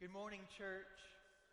Good morning, church.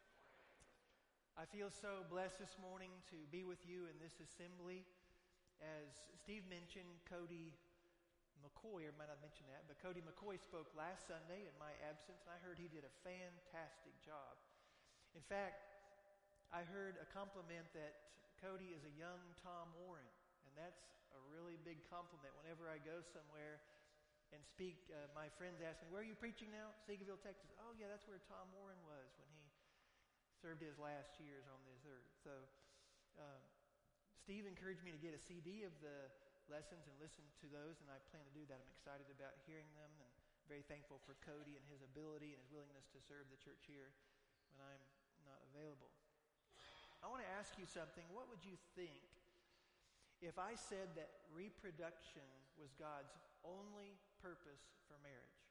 I feel so blessed this morning to be with you in this assembly. As Steve mentioned, Cody McCoy, or might not mention that, but Cody McCoy spoke last Sunday in my absence, and I heard he did a fantastic job. In fact, I heard a compliment that Cody is a young Tom Warren, and that's a really big compliment. Whenever I go somewhere and speak, my friends ask me, "Where are you preaching now?" Seagoville, Texas. "Oh yeah, that's where Tom Warren was when he served his last years on this earth." So Steve encouraged me to get a CD of the lessons and listen to those, and I plan to do that. I'm excited about hearing them and very thankful for Cody and his ability and his willingness to serve the church here when I'm not available. I want to ask you something. What would you think if I said that reproduction was God's only purpose for marriage?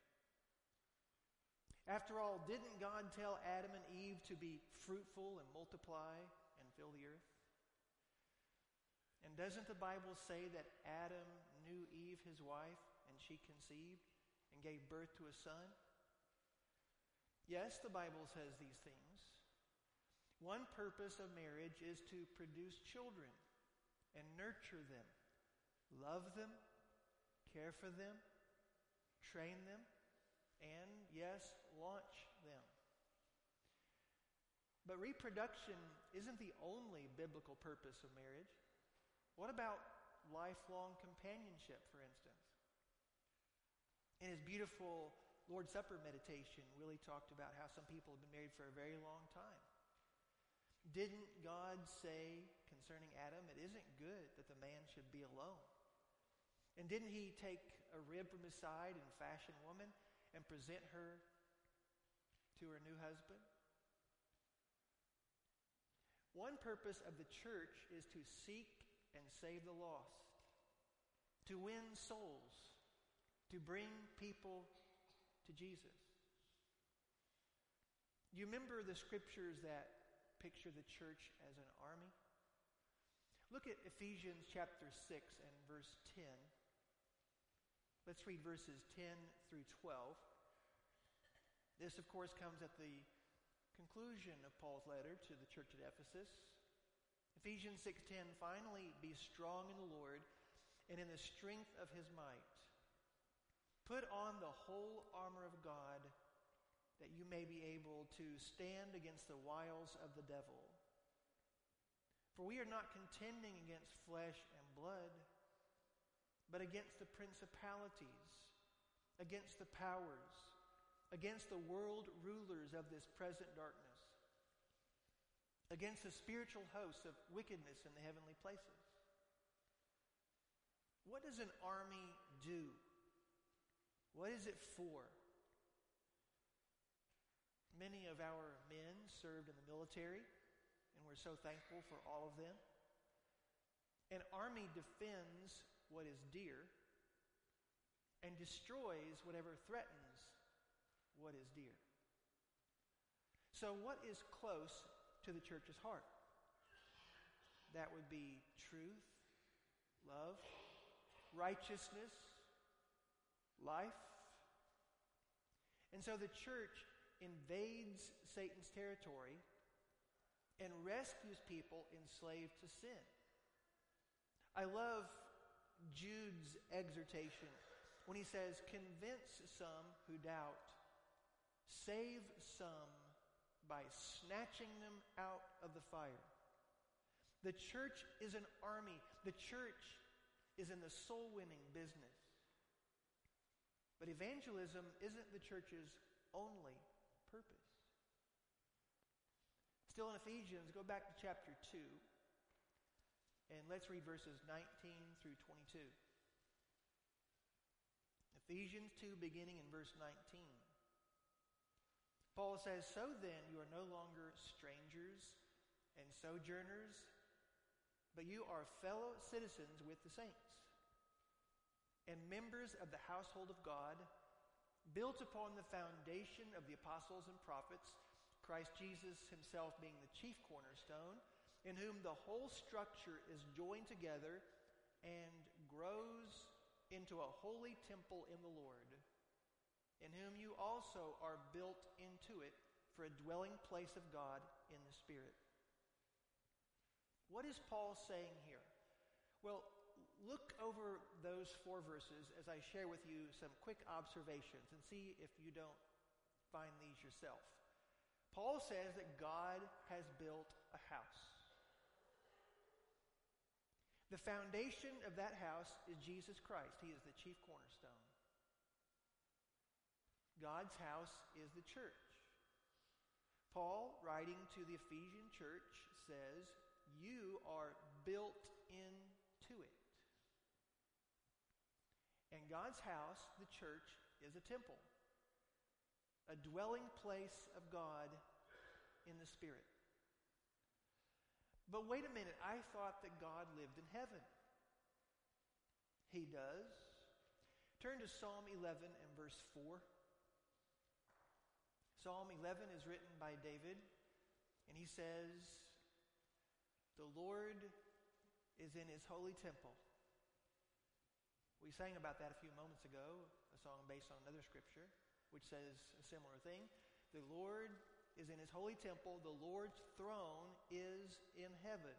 After all, didn't God tell Adam and Eve to be fruitful and multiply and fill the earth? And doesn't the Bible say that Adam knew Eve, his wife, and she conceived and gave birth to a son? Yes, the Bible says these things. One purpose of marriage is to produce children and nurture them, love them, care for them, train them, and, yes, launch them. But reproduction isn't the only biblical purpose of marriage. What about lifelong companionship, for instance? In his beautiful Lord's Supper meditation, Willie talked about how some people have been married for a very long time. Didn't God say concerning Adam, it isn't good that the man should be alone? And didn't he take a rib from his side and fashion a woman and present her to her new husband? One purpose of the church is to seek and save the lost, to win souls, to bring people to Jesus. Do you remember the scriptures that picture the church as an army? Look at Ephesians chapter 6 and verse 10. Let's read verses 10 through 12. This, of course, comes at the conclusion of Paul's letter to the church at Ephesus. Ephesians 6:10, "Finally, be strong in the Lord and in the strength of his might. Put on the whole armor of God, that you may be able to stand against the wiles of the devil. For we are not contending against flesh and blood, but against the principalities, against the powers, against the world rulers of this present darkness, against the spiritual hosts of wickedness in the heavenly places." What does an army do? What is it for? Many of our men served in the military, and we're so thankful for all of them. An army defends what is dear and destroys whatever threatens what is dear. So what is close to the church's heart? That would be truth, love, righteousness, life. And so the church invades Satan's territory and rescues people enslaved to sin. I love Jude's exhortation when he says, "Convince some who doubt, save some by snatching them out of the fire." The church is an army. The church is in the soul-winning business. But evangelism isn't the church's only purpose. Still in Ephesians, go back to chapter 2, and let's read verses 19 through 22. Ephesians 2, beginning in verse 19. Paul says, "So then you are no longer strangers and sojourners, but you are fellow citizens with the saints, and members of the household of God, built upon the foundation of the apostles and prophets, Christ Jesus himself being the chief cornerstone, in whom the whole structure is joined together and grows into a holy temple in the Lord, in whom you also are built into it for a dwelling place of God in the Spirit. What is Paul saying here? Well, look over those 4 verses as I share with you some quick observations and see if you don't find these yourself. Paul says that God has built a house. The foundation of that house is Jesus Christ. He is the chief cornerstone. God's house is the church. Paul, writing to the Ephesian church, says, you are built into it. And God's house, the church, is a temple, a dwelling place of God in the Spirit. But wait a minute, I thought that God lived in heaven. He does. Turn to Psalm 11 and verse 4. Psalm 11 is written by David, and he says, the Lord is in his holy temple. We sang about that a few moments ago, a song based on another scripture, which says a similar thing. The Lord is in his holy temple. The Lord's throne is in heaven.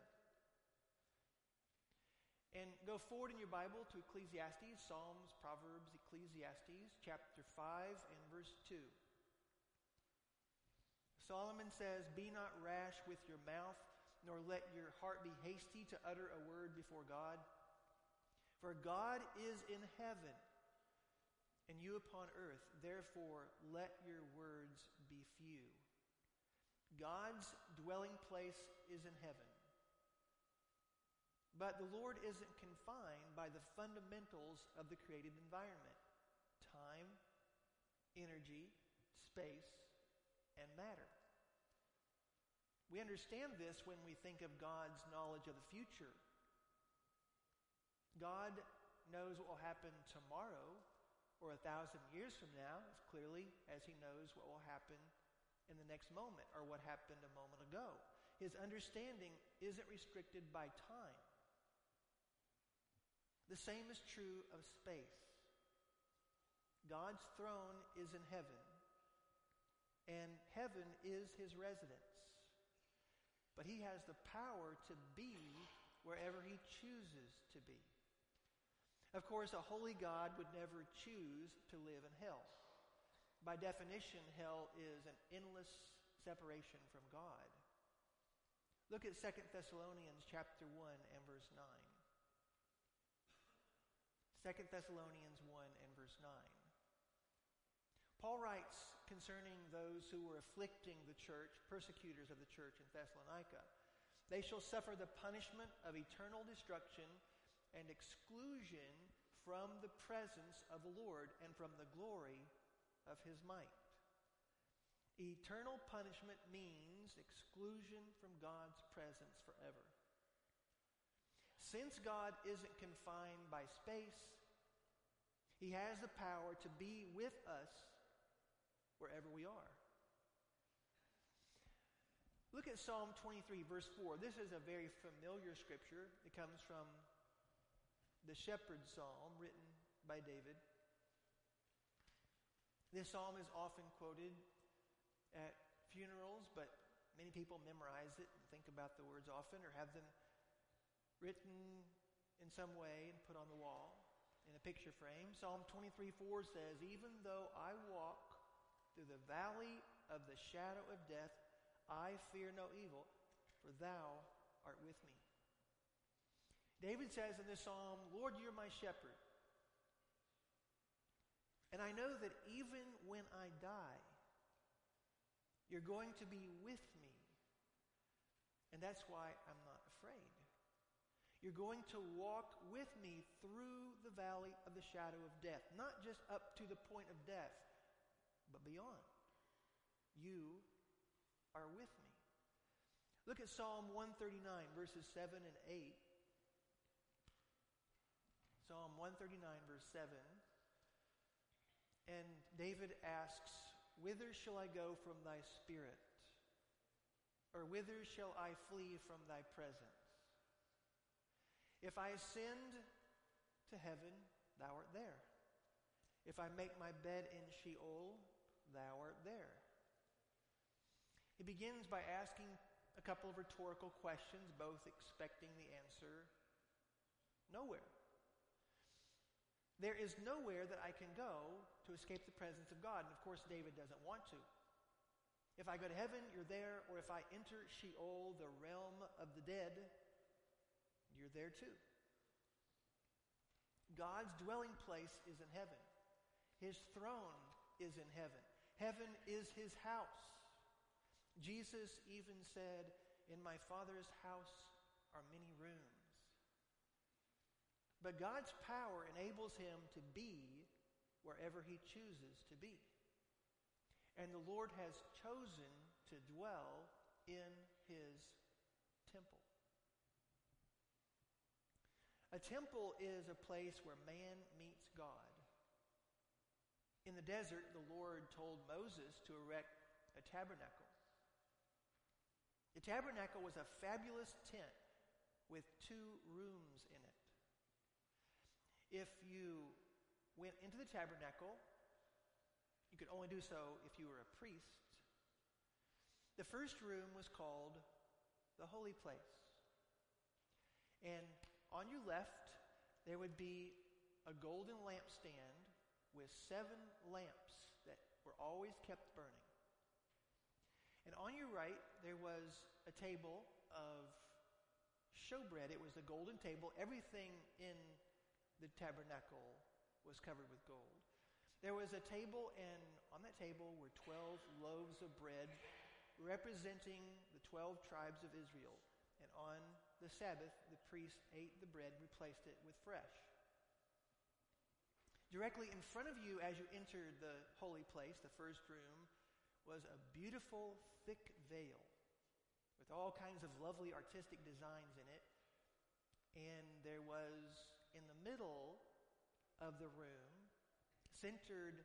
And go forward in your Bible to Ecclesiastes, Psalms, Proverbs, Ecclesiastes, chapter 5 and verse 2. Solomon says, be not rash with your mouth, nor let your heart be hasty to utter a word before God. For God is in heaven, and you upon earth. Therefore, let your words be few. God's dwelling place is in heaven. But the Lord isn't confined by the fundamentals of the created environment: time, energy, space, and matter. We understand this when we think of God's knowledge of the future. God knows what will happen tomorrow or 1,000 years from now as clearly as he knows what will happen in the next moment or what happened a moment ago. His understanding isn't restricted by time. The same is true of space. God's throne is in heaven, and heaven is his residence. But he has the power to be wherever he chooses to be. Of course, a holy God would never choose to live in hell. By definition, hell is an endless separation from God. Look at 2 Thessalonians chapter 1 and verse 9. 2 Thessalonians 1 and verse 9. Paul writes concerning those who were afflicting the church, persecutors of the church in Thessalonica. They shall suffer the punishment of eternal destruction and exclusion from the presence of the Lord and from the glory of his might. Eternal punishment means exclusion from God's presence forever. Since God isn't confined by space, he has the power to be with us wherever we are. Look at Psalm 23, verse 4. This is a very familiar scripture. It comes from the Shepherd's Psalm written by David. This psalm is often quoted at funerals, but many people memorize it and think about the words often or have them written in some way and put on the wall in a picture frame. Psalm 23:4 says, even though I walk through the valley of the shadow of death, I fear no evil, for thou art with me. David says in this psalm, Lord, you're my shepherd. And I know that even when I die, you're going to be with me. And that's why I'm not afraid. You're going to walk with me through the valley of the shadow of death. Not just up to the point of death, but beyond. You are with me. Look at Psalm 139, verses 7 and 8. Psalm 139, verse 7. And David asks, whither shall I go from thy spirit? Or whither shall I flee from thy presence? If I ascend to heaven, thou art there. If I make my bed in Sheol, thou art there. He begins by asking a couple of rhetorical questions, both expecting the answer, nowhere. There is nowhere that I can go to escape the presence of God. And of course, David doesn't want to. If I go to heaven, you're there. Or if I enter Sheol, the realm of the dead, you're there too. God's dwelling place is in heaven. His throne is in heaven. Heaven is his house. Jesus even said, "In my Father's house are many rooms." But God's power enables him to be wherever he chooses to be. And the Lord has chosen to dwell in his temple. A temple is a place where man meets God. In the desert, the Lord told Moses to erect a tabernacle. The tabernacle was a fabulous tent with 2 rooms in it. If you went into the tabernacle, you could only do so if you were a priest. The first room was called the holy place. And on your left, there would be a golden lampstand with 7 lamps that were always kept burning. And on your right, there was a table of showbread. It was a golden table. Everything in the tabernacle was covered with gold. There was a table, and on that table were 12 loaves of bread representing the 12 tribes of Israel. And on the Sabbath, the priest ate the bread and replaced it with fresh. Directly in front of you as you entered the holy place, the first room, was a beautiful, thick veil with all kinds of lovely artistic designs in it. And there was, in the middle of the room, centered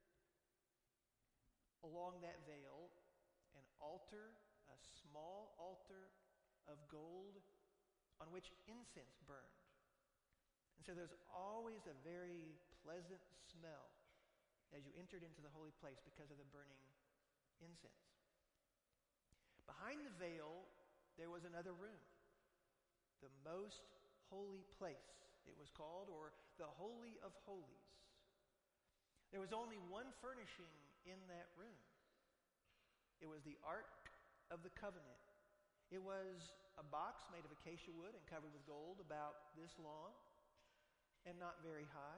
along that veil, an altar, a small altar of gold on which incense burned. And so there's always a very pleasant smell as you entered into the holy place because of the burning incense. Behind the veil, there was another room, the most holy place, it was called, or the Holy of Holies. There was only one furnishing in that room. It was the Ark of the Covenant. It was a box made of acacia wood and covered with gold, about this long and not very high.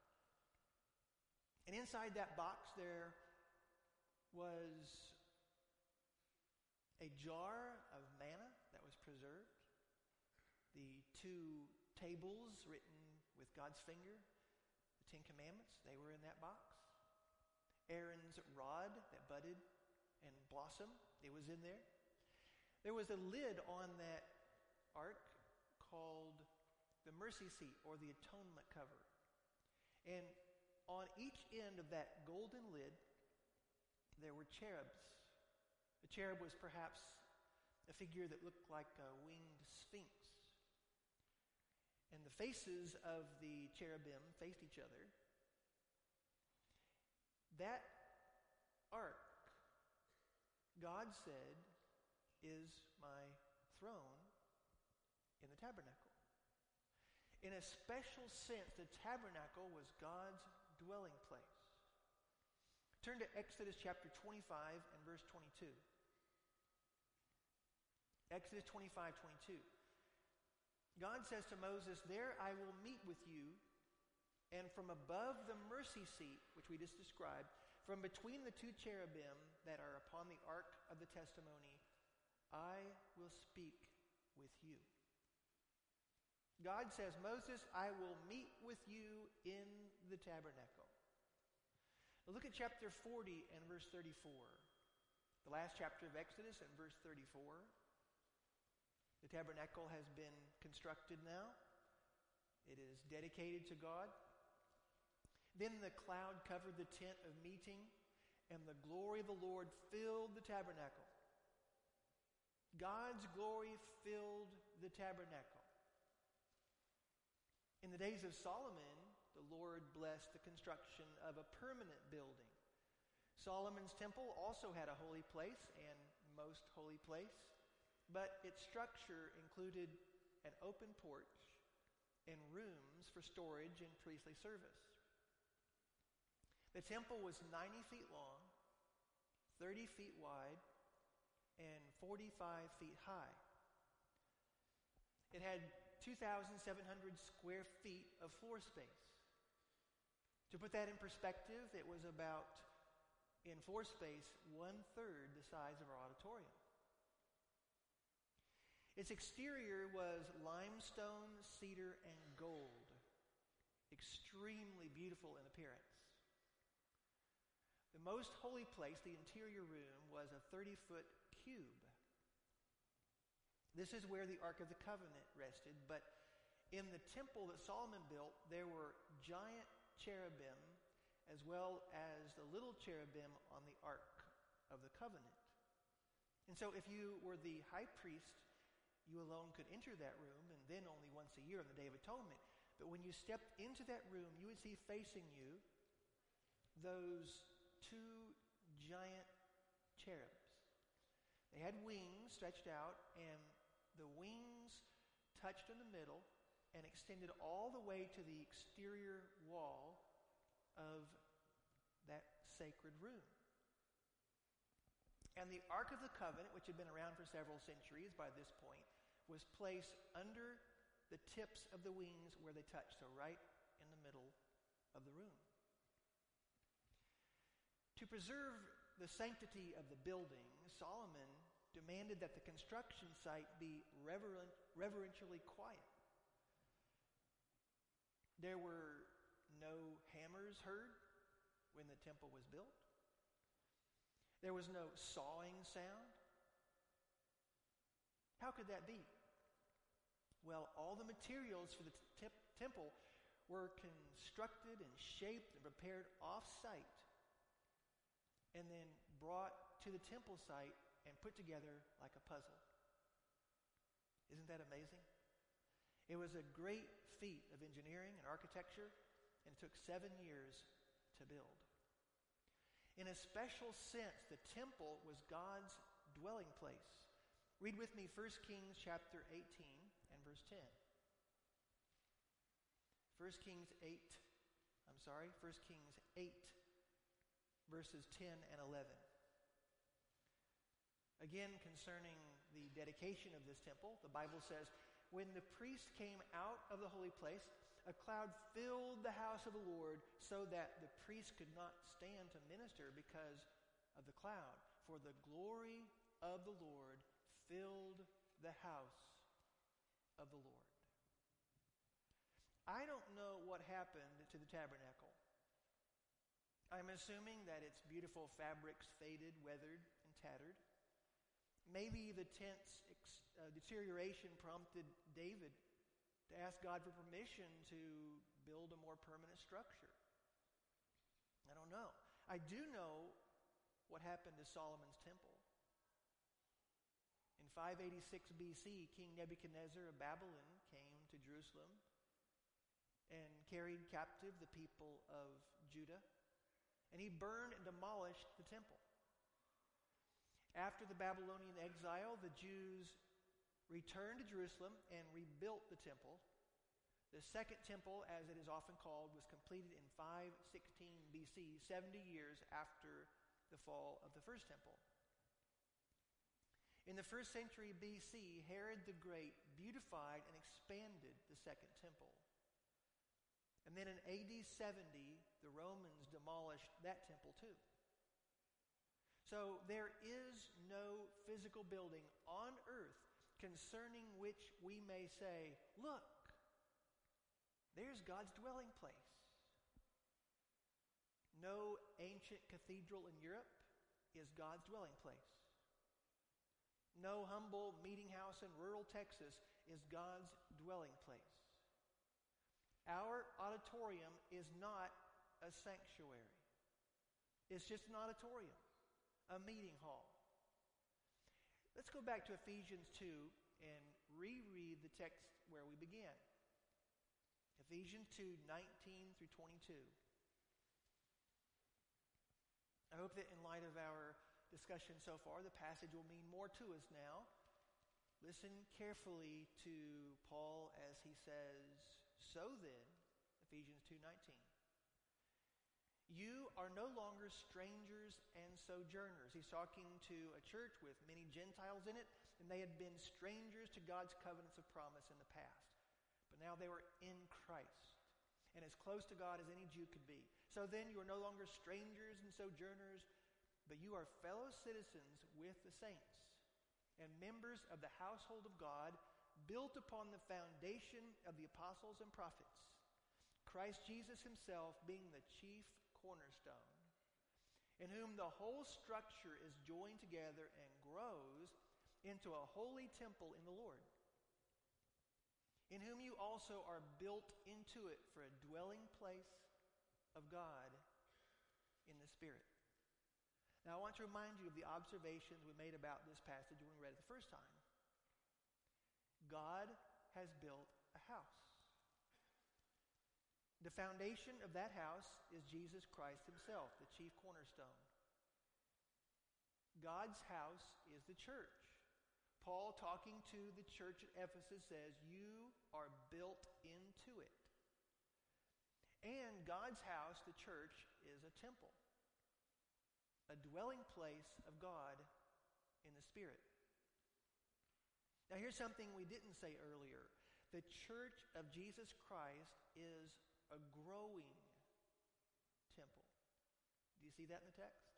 And inside that box there was a jar of manna that was preserved, the 2 tables written with God's finger, the 10 Commandments, they were in that box. Aaron's rod that budded and blossomed, it was in there. There was a lid on that ark called the mercy seat, or the atonement cover. And on each end of that golden lid, there were cherubs. The cherub was perhaps a figure that looked like a winged sphinx. And the faces of the cherubim faced each other. That ark, God said, is my throne in the tabernacle. In a special sense, the tabernacle was God's dwelling place. Turn to Exodus chapter 25 and verse 22. Exodus 25:22. God says to Moses, "There I will meet with you, and from above the mercy seat," which we just described, from between the 2 cherubim that are upon the ark of the testimony, I will speak with you. God says, "Moses, I will meet with you in the tabernacle." Now look at chapter 40 and verse 34. The last chapter of Exodus and verse 34. The tabernacle has been constructed now. It is dedicated to God. Then the cloud covered the tent of meeting, and the glory of the Lord filled the tabernacle. God's glory filled the tabernacle. In the days of Solomon, the Lord blessed the construction of a permanent building. Solomon's temple also had a holy place, and most holy place, but its structure included an open porch and rooms for storage and priestly service. The temple was 90 feet long, 30 feet wide, and 45 feet high. It had 2,700 square feet of floor space. To put that in perspective, it was about, in floor space, 1/3 the size of our auditorium. Its exterior was limestone, cedar, and gold, extremely beautiful in appearance. The most holy place, the interior room, was a 30-foot cube. This is where the Ark of the Covenant rested, but in the temple that Solomon built, there were giant cherubim as well as the little cherubim on the Ark of the Covenant. And so if you were the high priest, you alone could enter that room, and then only once a year on the Day of Atonement. But when you stepped into that room, you would see facing you those two giant cherubs. They had wings stretched out, and the wings touched in the middle and extended all the way to the exterior wall of that sacred room. And the Ark of the Covenant, which had been around for several centuries by this point, was placed under the tips of the wings where they touched, so right in the middle of the room. To preserve the sanctity of the building, Solomon demanded that the construction site be reverentially quiet. There were no hammers heard when the temple was built. There was no sawing sound. How could that be? Well, all the materials for the temple were constructed and shaped and prepared off-site and then brought to the temple site and put together like a puzzle. Isn't that amazing? It was a great feat of engineering and architecture, and it took 7 years to build. In a special sense, the temple was God's dwelling place. Read with me 1 Kings chapter 18 and verse 10. 1 Kings 8, verses 10 and 11. Again, concerning the dedication of this temple, the Bible says, "When the priest came out of the holy place, a cloud filled the house of the Lord so that the priest could not stand to minister because of the cloud. For the glory of the Lord filled the house of the Lord." I don't know what happened to the tabernacle. I'm assuming that its beautiful fabrics faded, weathered, and tattered. Maybe the tent's deterioration prompted David to ask God for permission to build a more permanent structure. I don't know. I do know what happened to Solomon's temple. In 586 BC, King Nebuchadnezzar of Babylon came to Jerusalem and carried captive the people of Judah, and he burned and demolished the temple. After the Babylonian exile, the Jews returned to Jerusalem and rebuilt the temple. The second temple, as it is often called, was completed in 516 BC, 70 years after the fall of the first temple. In the 1st century BC, Herod the Great beautified and expanded the second temple. And then in AD 70, the Romans demolished that temple too. So there is no physical building on earth concerning which we may say, "Look, there's God's dwelling place." No ancient cathedral in Europe is God's dwelling place. No humble meeting house in rural Texas is God's dwelling place. Our auditorium is not a sanctuary. It's just an auditorium, a meeting hall. Let's go back to Ephesians 2 and reread the text where we began. Ephesians 2, 19 through 22. I hope that in light of our discussion so far, the passage will mean more to us now. Listen carefully to Paul as he says, "So then," Ephesians 2:19, "you are no longer strangers and sojourners." He's talking to a church with many Gentiles in it, and they had been strangers to God's covenants of promise in the past. But now they were in Christ, and as close to God as any Jew could be. "So then you are no longer strangers and sojourners, but you are fellow citizens with the saints, and members of the household of God, built upon the foundation of the apostles and prophets, Christ Jesus himself being the chief cornerstone, in whom the whole structure is joined together and grows into a holy temple in the Lord, in whom you also are built into it for a dwelling place of God in the Spirit." Now I want to remind you of the observations we made about this passage when we read it the first time. God has built a house. The foundation of that house is Jesus Christ himself, the chief cornerstone. God's house is the church. Paul, talking to the church at Ephesus, says, "You are built into it." And God's house, the church, is a temple, a dwelling place of God in the Spirit. Now here's something we didn't say earlier. The church of Jesus Christ is a growing temple. Do you see that in the text?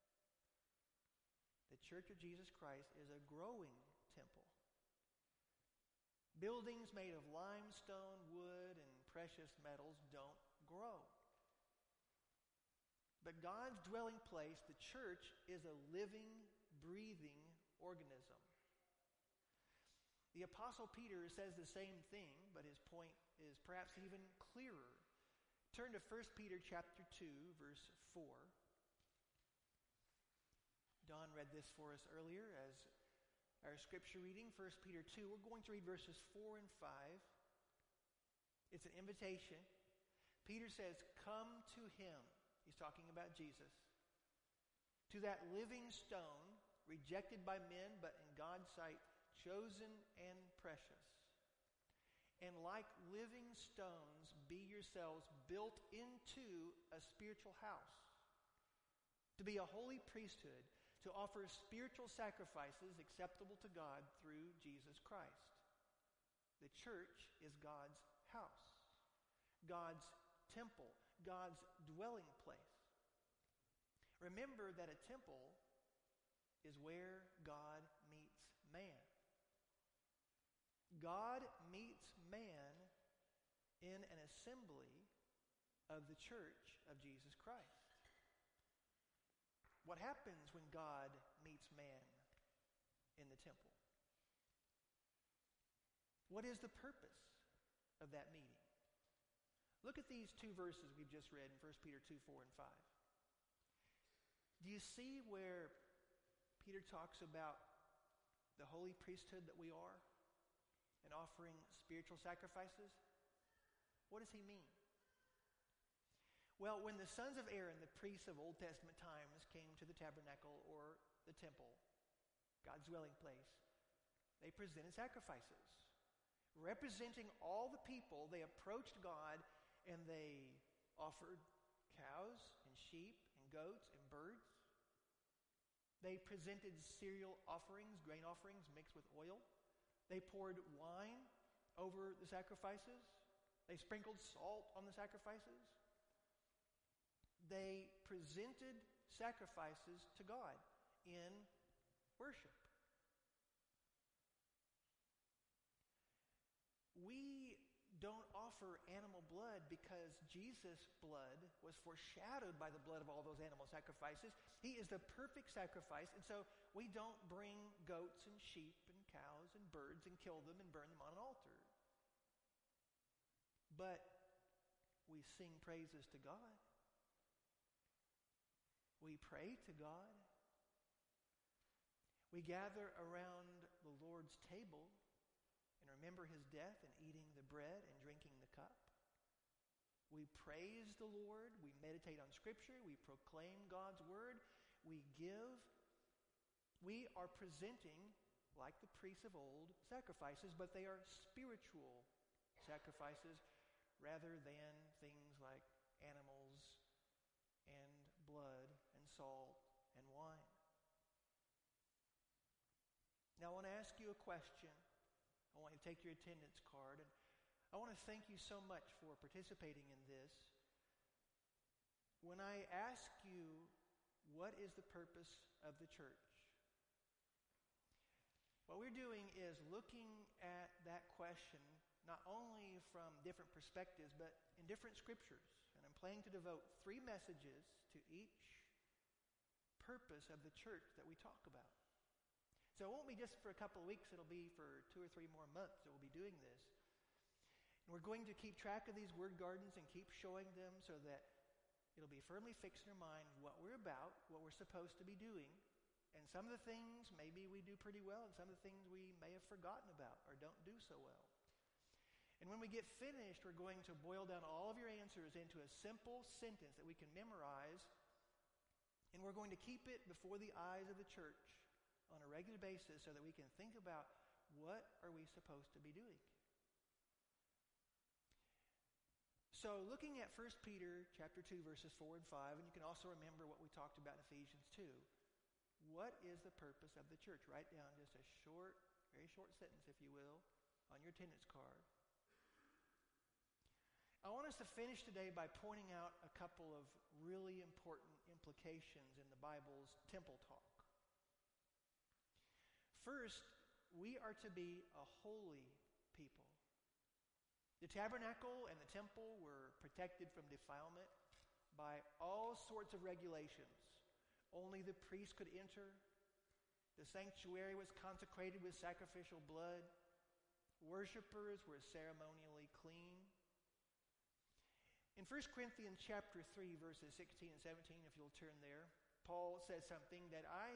The church of Jesus Christ is a growing temple. Buildings made of limestone, wood, and precious metals don't grow. But God's dwelling place, the church, is a living, breathing organism. The Apostle Peter says the same thing, but his point is perhaps even clearer. Turn to 1 Peter chapter 2, verse 4. Don read this for us earlier as our scripture reading, 1 Peter 2. We're going to read verses 4 and 5. It's an invitation. Peter says, "Come to him." He's talking about Jesus. "To that living stone, rejected by men, but in God's sight, chosen and precious. And like living stones, be yourselves built into a spiritual house, to be a holy priesthood, to offer spiritual sacrifices acceptable to God through Jesus Christ." The church is God's house, God's temple, God's dwelling place. Remember that a temple is where God meets man. God meets man in an assembly of the church of Jesus Christ. What happens when God meets man in the temple? What is the purpose of that meeting? Look at these two verses we've just read in 1 Peter 2, 4 and 5. Do you see where Peter talks about the holy priesthood that we are and offering spiritual sacrifices? What does he mean? Well, when the sons of Aaron, the priests of Old Testament times, came to the tabernacle or the temple, God's dwelling place, they presented sacrifices. Representing all the people, they approached God and they offered cows and sheep and goats and birds. They presented cereal offerings, grain offerings mixed with oil. They poured wine over the sacrifices. They sprinkled salt on the sacrifices. They presented sacrifices to God in worship. We don't offer animal blood because Jesus' blood was foreshadowed by the blood of all those animal sacrifices. He is the perfect sacrifice, and so we don't bring goats and sheep and cows and birds and kill them and burn them on an altar. But we sing praises to God. We pray to God. We gather around the Lord's table and remember his death and eating the bread and drinking the cup. We praise the Lord. We meditate on Scripture. We proclaim God's word. We give We are presenting, like the priests of old, sacrifices, but they are spiritual sacrifices rather than things like animals and blood and salt and wine. Now I want to ask you a question. I want you to take your attendance card, and I want to thank you so much for participating in this. When I ask you, what is the purpose of the church? What we're doing is looking at that question not only from different perspectives, but in different scriptures. And I'm planning to devote 3 messages to each purpose of the church that we talk about. So it won't be just for a couple of weeks, it'll be for 2 or 3 more months that we'll be doing this. And we're going to keep track of these word gardens and keep showing them so that it'll be firmly fixed in our mind what we're about, what we're supposed to be doing. And some of the things maybe we do pretty well, and some of the things we may have forgotten about or don't do so well. And when we get finished, we're going to boil down all of your answers into a simple sentence that we can memorize, and we're going to keep it before the eyes of the church on a regular basis so that we can think about what are we supposed to be doing. So looking at 1 Peter chapter 2, verses 4 and 5, and you can also remember what we talked about in Ephesians 2. What is the purpose of the church? Write down just a short, very short sentence, if you will, on your attendance card. I want us to finish today by pointing out a couple of really important implications in the Bible's temple talk. First, we are to be a holy people. The tabernacle and the temple were protected from defilement by all sorts of regulations. Only the priest could enter. The sanctuary was consecrated with sacrificial blood. Worshippers were ceremonially clean. In 1 Corinthians chapter 3, verses 16 and 17, if you'll turn there, Paul says something that I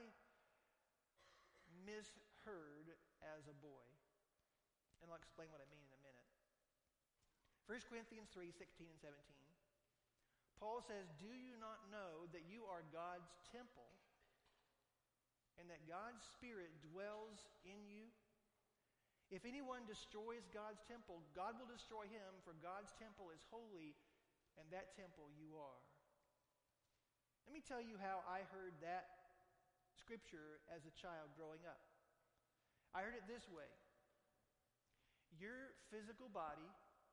misheard as a boy. And I'll explain what I mean in a minute. 1 Corinthians 3, 16 and 17. Paul says, "Do you not know that you are God's temple and that God's Spirit dwells in you? If anyone destroys God's temple, God will destroy him, for God's temple is holy, and that temple you are." Let me tell you how I heard that scripture as a child growing up. I heard it this way. Your physical body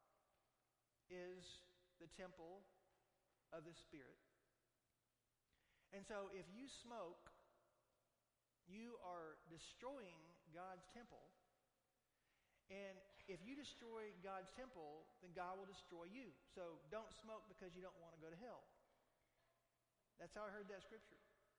is the temple of the Spirit. And so if you smoke, you are destroying God's temple. And if you destroy God's temple, then God will destroy you. So don't smoke because you don't want to go to hell. That's how I heard that scripture.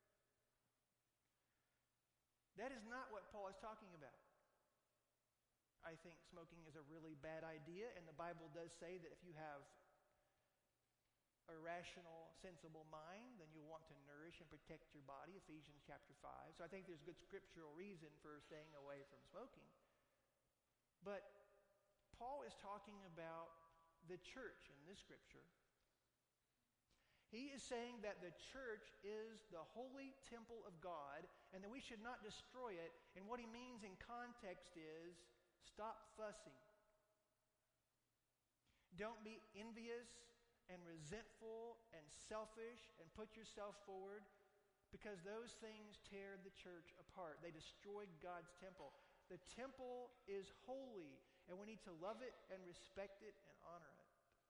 That is not what Paul is talking about. I think smoking is a really bad idea, and the Bible does say that if you have a rational, sensible mind, then you'll want to nourish and protect your body, Ephesians chapter 5. So I think there's good scriptural reason for staying away from smoking. But Paul is talking about the church in this scripture. He is saying that the church is the holy temple of God and that we should not destroy it. And what he means in context is stop fussing. Don't be envious and resentful and selfish and put yourself forward, because those things tear the church apart. They destroy God's temple. The temple is holy, and we need to love it and respect it and honor it.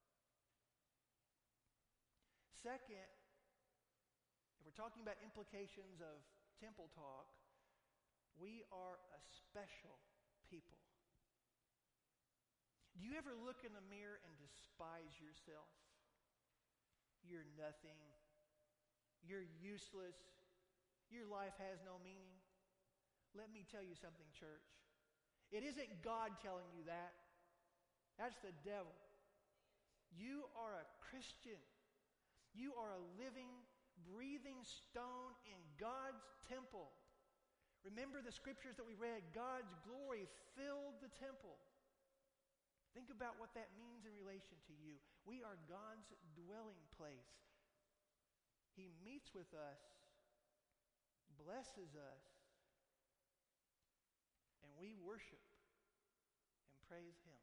Second, if we're talking about implications of temple talk, we are a special people. Do you ever look in the mirror and despise yourself? You're nothing. You're useless. Your life has no meaning. Let me tell you something, church. It isn't God telling you that. That's the devil. You are a Christian. You are a living, breathing stone in God's temple. Remember the scriptures that we read. God's glory filled the temple. Think about what that means in relation to you. We are God's dwelling place. He meets with us, blesses us, and we worship and praise Him.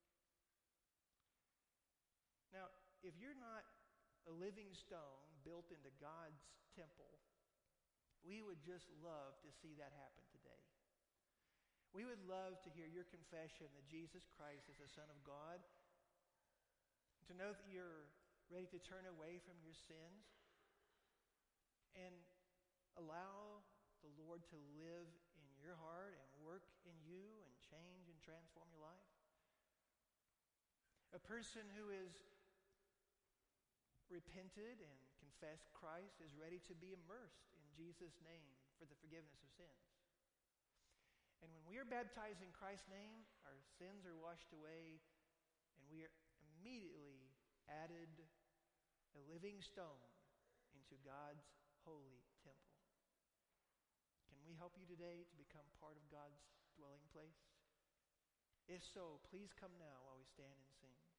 Now, if you're not a living stone built into God's temple, we would just love to see that happen today. We would love to hear your confession that Jesus Christ is the Son of God, to know that you're ready to turn away from your sins and allow the Lord to live in your heart and work in you and change and transform your life. A person who is repented and confessed Christ is ready to be immersed in Jesus' name for the forgiveness of sins. And when we are baptized in Christ's name, our sins are washed away, and we are immediately added a living stone into God's holy temple. Can we help you today to become part of God's dwelling place? If so, please come now while we stand and sing.